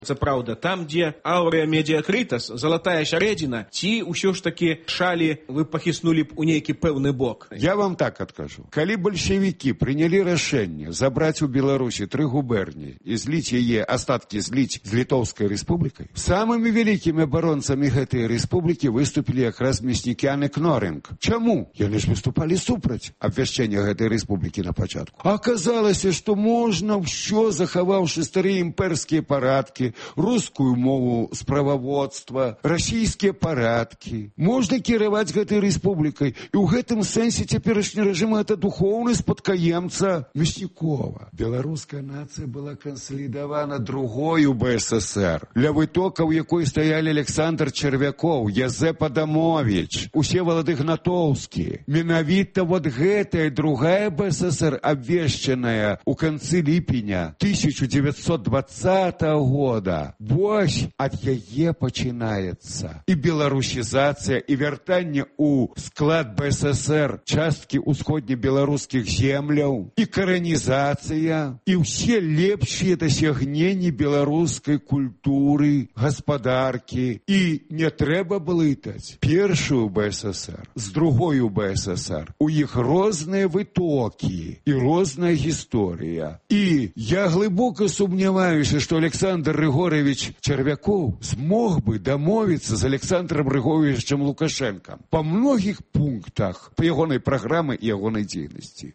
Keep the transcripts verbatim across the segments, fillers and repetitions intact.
Це правда, там, дзе аўрэа медіакритас, залатая сярэдзіна, ці ўсё ж такі шалі вы пахіснулі б у нейкі пэўны бок? Я вам так адкажу. Калі бальшавікі прынялі рашэнне забраць у Беларусі тры губерні і зліць яе, астаткі зліць з Літоўскай рэспублікай, самымі вялікімі абаронцамі гэтай рэспублікі выступілі якраз Мяснікян і Кнорынг. Чаму? Яны ж выступалі супраць абвяшчэння гэтай рэспублікі на пачатку. А аказалася, што можна ўсё, захаваўшы старыя імперскія парадкі, рускую мову справаводства, расійскія парадкі. Можна кіраваць гэтай рэспублікай. І ў гэтым сэнсе цяперашні рэжым гэта духоўны спадкаемца Мяснікова. Беларуская нацыя была кансалідавана другою бэ эс эсэр, ля вытокаў якой стаялі Александр Червякоў, Язэп Адамович, Усевалад Ігнатоўскі. Менавіта вот гэтая другая бэ эс эсэр, абвешчаная ў канцы ліпеня тысяча дзевяцьсот двадцатага года, вось ад яе пачынаецца і беларусізацыя, і вяртанне ў склад бэ эс эсэр часткі ўсходнебеларускіх земляў, і каранізацыя, і ўсе лепшыя дасягненні беларускай культуры, гаспадаркі. І не трэба блытаць першую бэ эс эсэр з другою бэ эс эсэр. У іх розныя вытокі і розная гісторыя. І я глыбока сумняваюся, што Александр Григорович Червяков смог бы дамовіцца з Александром Григоровичем Лукашенко па многіх пунктах па ягонай праграмы і ягонай дзейнасці.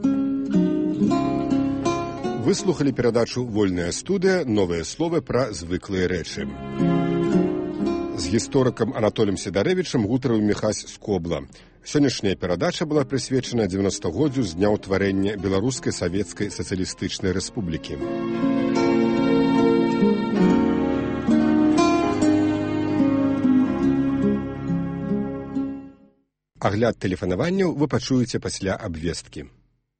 Вы слухали перадачу «Вольная студыя. Новыя словы пра звыклыя рэчы». З гісторыкам Анатоліем Сідарэвічам гутарыў Міхась Скобла. Сённяшняя перадача была прысвечана дзевяностагоддзю з дня ўтварэння Беларускай савецкай сацыялістычнай рэспублікі. Агляд тэлефанаванняў вы пачуеце пасля абвесткі.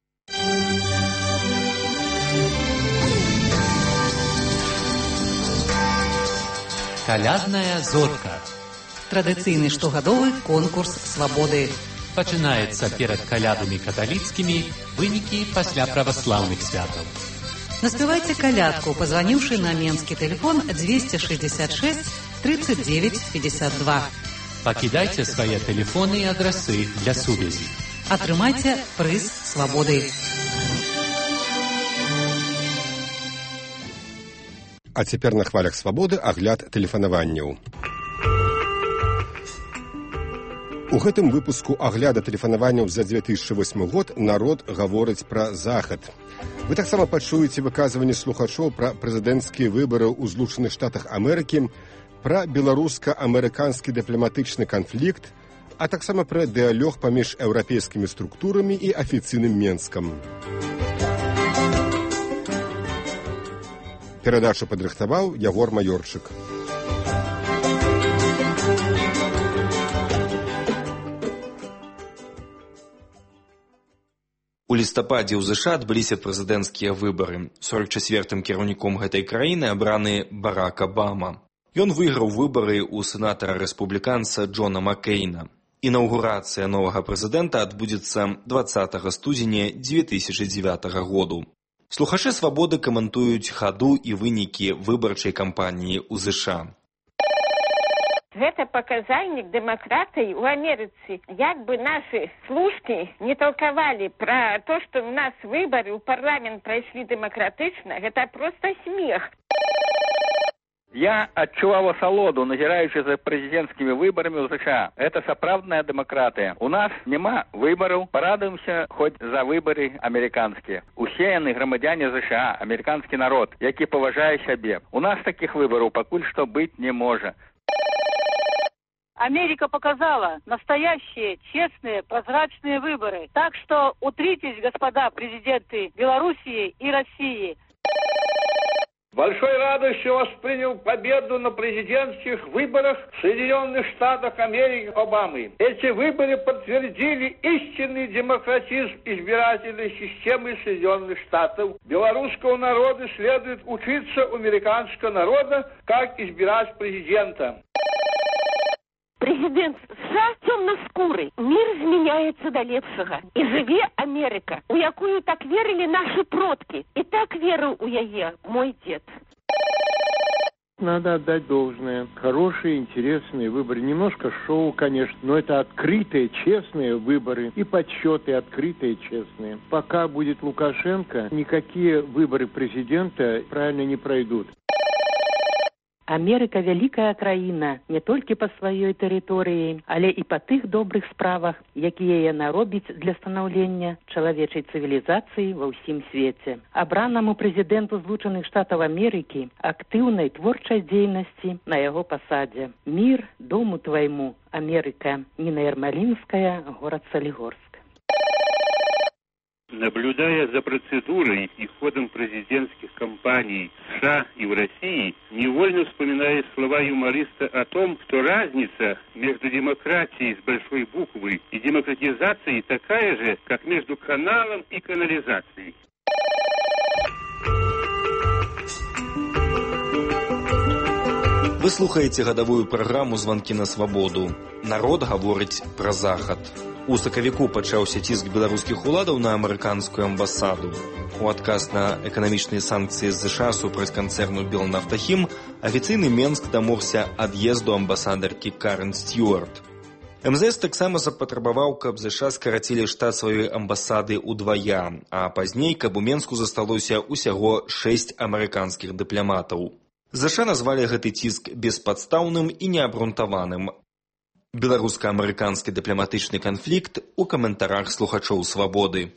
Калядная зорка. Традыцыйны штогадовы конкурс свабоды. Пачынаецца перад калядамі каталіцкімі, вынікі пасля праваслаўных святаў. Наспявайце калядку, пазваніўшы на менскі тэлефон двести шестьдесят шесть тридцать девять пятьдесят два. Пакідайце свае тэлефоны і адрасы для сувязі. Атрымайце прыз свабоды. А цяпер на хвалях свабоды агляд тэлефанаванняў. У гэтым выпуску агляда тэлефанаванняў за две тысячи восьмы год народ гаворыць пра захад. Вы таксама пачуеце выказванні слухачоў пра прэзідэнцкія выбары ў Злучаных Штатах Амерыкі, пра беларуска-амерыканскі дыпламатычны канфлікт, а таксама пра дыялог паміж еўрапейскімі структурамі і афіцыйным Менскам. Перадачу падрыхтаваў Ягор Маёрчык. У лістападзе ў ЗША адбыліся прэзідэнцкія выбары. сорок чацвёртым кіраўніком гэтай краіны абраны Барак Абама. Ён выйграў выбары ў сенатара-рэспубліканца Джона Маккейна. Інаўгурацыя новага прэзідэнта адбудзецца дваццатага студзеня дзве тысячы дзевятага году. Слухачы свабоды каментуюць хаду і вынікі выбарчай кампаніі ў ЗША. Гэта паказальнік дэмакратыі ў Амерыцы. Як бы нашы служкі не толкавалі пра то, што ў нас выбары ў парламент прайшлі дэмакратычна, гэта проста смех. Я адчуваў асалоду, назіраючы за прэзідэнцкімі выбарамі ў ЗША. Это сапраўдная дэмакратыя. У нас няма выбараў, парадуемся хоць за выбары амерыканскія. Усе яны грамадзяне ЗША, амерыканскі народ, які паважае сябе. У нас такіх выбараў пакуль што быць не можа. Америка показала настоящие, честные, прозрачные выборы. Так что утритесь, господа президенты Белоруссии и России. Большой радостью воспринял победу на президентских выборах в Соединенных Штатах Америки Обамы. Эти выборы подтвердили истинный демократизм избирательной системы Соединенных Штатов. Белорусскому народу следует учиться у американского народа, как избирать президента. Президент США темноскурый. Мир зменяется до лепшага. И живе Америка, у якую так верили наши продки. И так верил у яе мой дед. Надо отдать должное. Хорошие, интересные выборы. Немножко шоу, конечно, но это открытые, честные выборы. И подсчеты открытые, честные. Пока будет Лукашенко, никакие выборы президента правильно не пройдут. Амерыка вялікая краіна не толькі па сваёй тэрыторыі, але і па тых добрых справах, якія яна робіць для станаўлення чалавечай цывілізацыі ва ўсім свеце. Абранаму прэзідэнту Злучаных Штатаў Амерыкі актыўнай творчай дзейнасці на яго пасадзе. Мир дому твайму, Амерыка. Нина Ермолинская, город Солигорск. Наблюдая за процедурой и ходом президентских кампаний в США и в России, невольно вспоминаю слова юмориста о том, что разница между демократией с большой буквы и демократизацией такая же, как между каналом и канализацией. Вы слухаеце гадавую праграму «Званкі на свабоду». Народ гаворыць пра захад. У сакавіку пачаўся ціск беларускіх уладаў на амерыканскую амбасаду. У адказ на эканамічныя санкцыі з ЗША супраць канцэрну «Белнафтахім» афіцыйны Менск дамогся ад'езду амбасадаркі Карен Стюарт. эм зэ эс таксама запатрабаваў, каб ЗША скарацілі штат сваёй амбасады ўдвая, а пазней, каб у Менску засталося ўсяго шэсць амерыканскіх дыпламатаў. ЗША назвалі гэты ціск беспадстаўным і неабрунтаваным. Беларуска-амерыканскі дыпламатычны канфлікт у каментарах слухачоў «Свабоды».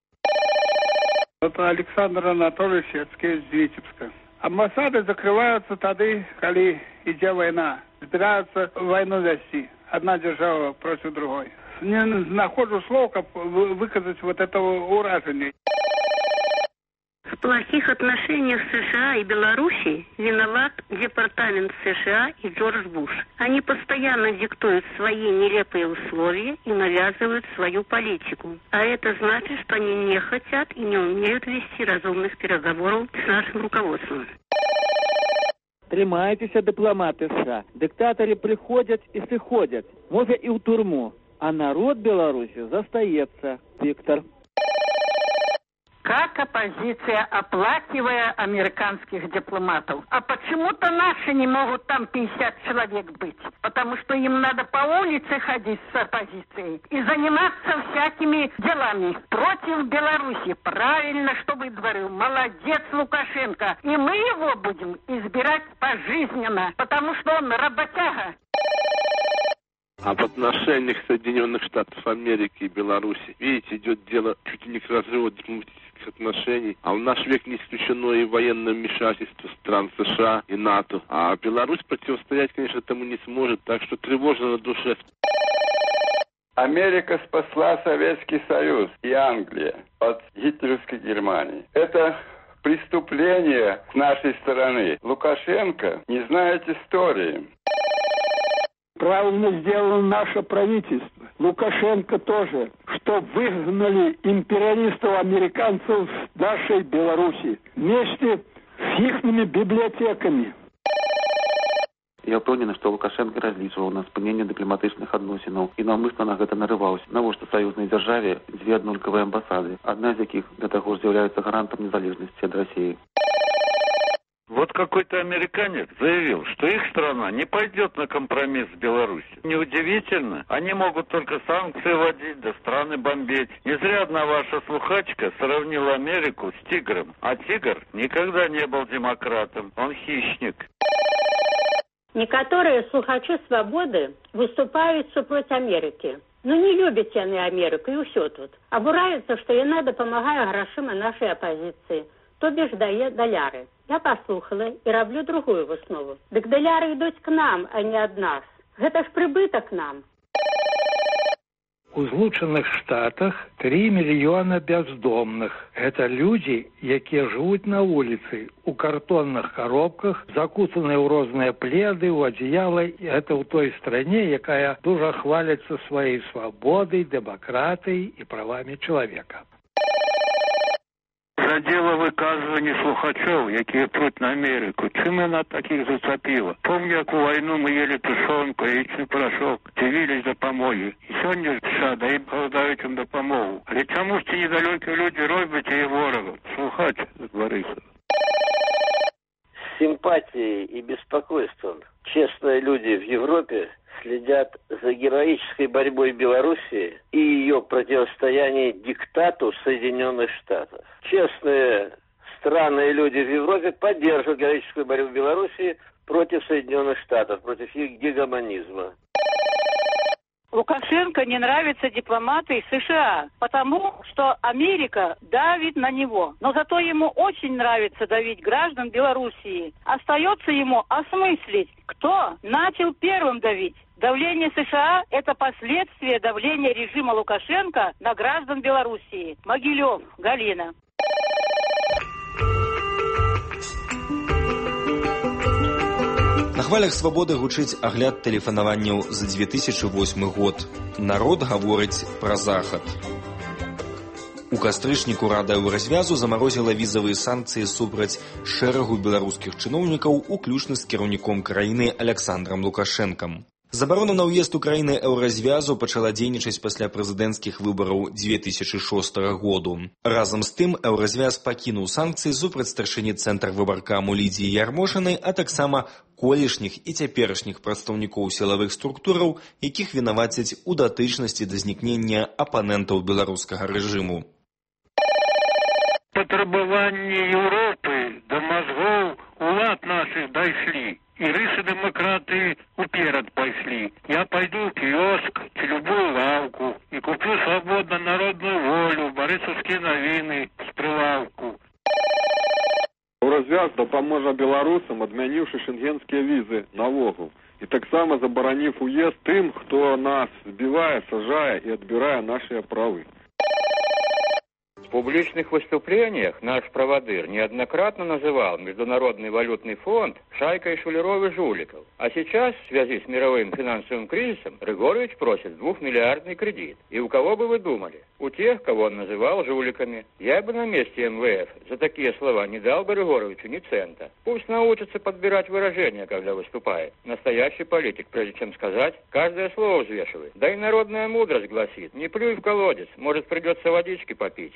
Это Александр Анатольевич Яцкевич из Витебска. Амбассады закрываются тады, коли идет война. Собираются войну вести. Одна держава против другой. Не нахожу слов, как выказать вот этого уражения. В плохих отношениях США и Беларуси виноват Департамент США и Джордж Буш. Они постоянно диктуют свои нелепые условия и навязывают свою политику. А это значит, что они не хотят и не умеют вести разумных переговоров с нашим руководством. Тримайтеся, дипломаты США. Диктаторы приходят и сыходят. Может и в тюрьму. А народ Беларуси застається. Виктор. Как оппозиция, оплакивая американских дипломатов. А почему-то наши не могут там пятьдесят человек быть. Потому что им надо по улице ходить с оппозицией и заниматься всякими делами против Беларуси. Правильно, что вы говорили. Молодец, Лукашенко. И мы его будем избирать пожизненно, потому что он работяга. А в отношениях Соединенных Штатов Америки и Беларуси, видите, идет дело чуть ли не к разрыву дипломатических отношений. А в наш век не исключено и военное вмешательство стран США и НАТО. А Беларусь противостоять, конечно, этому не сможет, так что тревожно на душе. Америка спасла Советский Союз и Англия от гитлеровской Германии. Это преступление с нашей стороны. Лукашенко не знает истории. Правильно сделало наше правительство. Лукашенко тоже, что выгнали империалистов-американцев с нашей Беларуси вместе с ихними библиотеками. Я ўпэўнены, што Лукашенко разлічваў на спыненне дыпламатычных адносінаў і наўмысна на гэта нарываўся. Навошта саюзнай дзяржаве дзве аднолькавыя амбасады, адна з якіх да таго ж з'яўляецца гарантам незалежнасці ад Расіі. Вот какой-то американец заявил, что их страна не пойдет на компромисс с Беларусью. Неудивительно, они могут только санкции вводить, да страны бомбить. Не зря одна ваша слухачка сравнила Америку с тигром. А тигр никогда не был демократом, он хищник. Некоторые слухачи «Свободы» выступают супроть Америки. Ну не любят они Америку и все тут. Обураются, что яна допомагає грошима нашей оппозиции. То бишь дае доляры. Я послухала и роблю другую выснову. Так доляры идут к нам, а не от нас. Это ж прибыток нам. У Злучаных Штатах три мільёна бездомных. Это люди, якія жывуць на улице, у картонных коробках, закутанные ў розныя пледы, у одеяла. Это ў той стране, якая дуже хвалится своей свободой, демократией и правами человека. За дело выказывания слухачов, якія пруть на Америку, чым яна таких зацепила? Помню, як у войну мы ели тушенку, яичный порошок, дивились допомоги. И сёння США даем голодаючим им допомогу. Але чому ж ці недалекі люди робять і ворогів? Слухач, Борисов. симпатией и беспокойством честные люди в Европе следят за героической борьбой Белоруссии и ее противостояние диктату Соединенных Штатов. Честные страны и люди в Европе поддерживают героическую борьбу Белоруссии против Соединенных Штатов, против их гегемонизма. Лукашенко не нравятся дипломаты из США, потому что Америка давит на него. Но зато ему очень нравится давить граждан Белоруссии. Остается ему осмыслить, кто начал первым давить. Давление США – это последствие давления режима Лукашенко на граждан Белоруссии. Могилев, Галина. На хвалях свабоды гучыць агляд тэлефанаванняў за две тысячи восьмы год. Народ гаворыць пра захад. У кастрычніку Рада Еўразвязу замарозіла візавыя санкцыі супраць шэрагу беларускіх чыноўнікаў, уключна з кіраўніком краіны Аляксандрам Лукашэнкам. Забарона на ўезд у краіны Еўразвязу пачала дзейнічаць пасля прэзідэнцкіх выбараў две тысячи шостага году. Разам з тым Еўразвяз пакінуў санкцыі супраць старшыні цэнтрвыбаркаму Лідзіі Ярмошынай, а таксама колішніх і цяперашніх прадстаўнікоў сілавых структураў, якіх вінавацяць у датычнасці да знікнення апанентаў беларускага рэжыму. Патрабаванні Еўропы да мазгоў улад нашых дайшлі. И рысы демократы уперед пошли. Я пойду в киоск, в любую лавку и куплю свободно народную волю, Борисовские новины с прилавку. Еўразвяз дапаможа беларусам, адмяніўшы шенгенскія візы навогул. І таксама забараніў уезд тым, хто нас збівае, сажае и адбірае наши правы. В публичных выступлениях наш проводыр неоднократно называл Международный валютный фонд шайкой шулеров и жуликов. А сейчас, в связи с мировым финансовым кризисом, Григорьевич просит двухмиллиардный кредит. И у кого бы вы думали? У тех, кого он называл жуликами. Я бы на месте эм вэ эф за такие слова не дал бы Григорьевичу ни цента. Пусть научится подбирать выражения, когда выступает. Настоящий политик, прежде чем сказать, каждое слово взвешивает. Да и народная мудрость гласит: не плюй в колодец, может придется водички попить.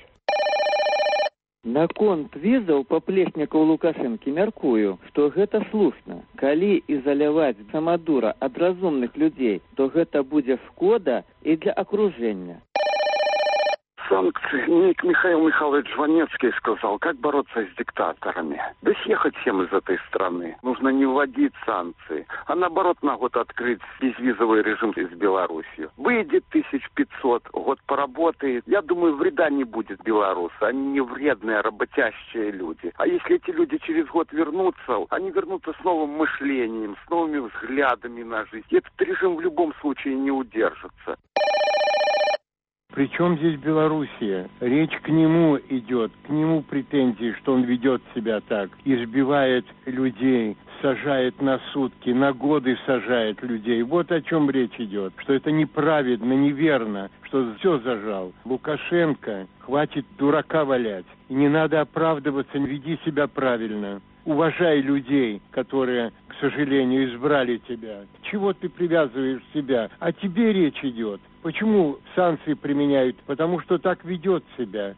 Наконт візаў паплечнікаў Лукашэнкі мяркую, што гэта слушна. Калі ізаляваць самадура ад разумных людзей, то гэта будзе шкода і для акружэння. Санкции. Ник Михаил Михайлович Жванецкий сказал, как бороться с диктаторами. Да съехать всем из этой страны. Нужно не вводить санкции, а наоборот на год открыть безвизовый режим с Беларусью. Выйдет тысяч пятьсот, год поработает. Я думаю, вреда не будет белорусы. Они не вредные, работящие люди. А если эти люди через год вернутся, они вернутся с новым мышлением, с новыми взглядами на жизнь. Этот режим в любом случае не удержится. Причем здесь Белоруссия? Речь к нему идет, к нему претензии, что он ведет себя так, избивает людей, сажает на сутки, на годы сажает людей. Вот о чем речь идет, что это неправедно, неверно, что все зажал. Лукашенко, хватит дурака валять, и не надо оправдываться, веди себя правильно. Уважай людей, которые, к сожалению, избрали тебя. Чего ты привязываешь себя? О тебе речь идет. Почему санкции применяют? Потому что так ведет себя.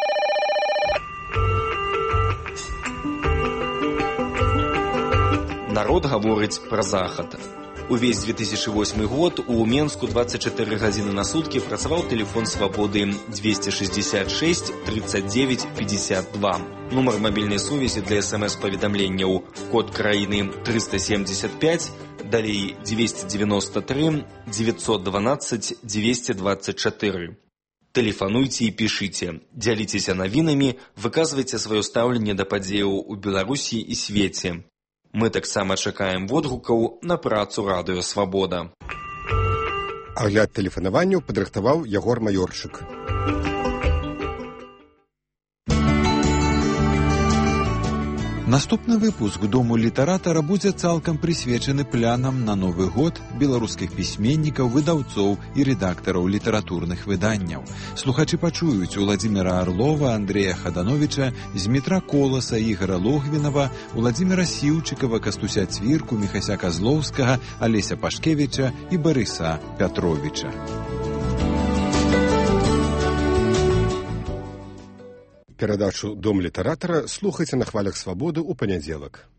Народ гаворыць пра захад. Увесь две тысячи восьмы год у Менску двадцать четыре гадзіны на сутки працаваў тэлефон свабоды двести шестьдесят шесть тридцать девять пятьдесят два. Нумар мабільнай сувязі для смс-паведамленняў код краіны триста семьдесят пять, далей двести девяносто три девятьсот двенадцать двести двадцать четыре. Тэлефануйце і пішыце, дзяліцеся навінамі, выказвайце сваё стаўленне да падзеяў у Беларусі і свеце. Мы таксама чакаем водгукаў на працу Радыё Свабода. Агляд тэлефанаванняў падрыхтаваў Ягор Маёрчык. Наступны выпуск Дому літаратара будзе цалкам прысвечаны планам на Новы год беларускіх пісьменнікаў, выдаўцоў і рэдактараў літаратурных выданняў. Слухачы пачуюць Уладзіміра Арлова, Андрэя Хадановіча, Змітра Коласа, Ігара Логвінава, Уладзіміра Сіўчыкава, Кастуся Цвірку, Міхася Казлоўскага, Алеся Пашкевіча і Барыса Пятровіча. Перадачу «Дом літаратара» слухайце на хвалях свабоды ў панядзелак.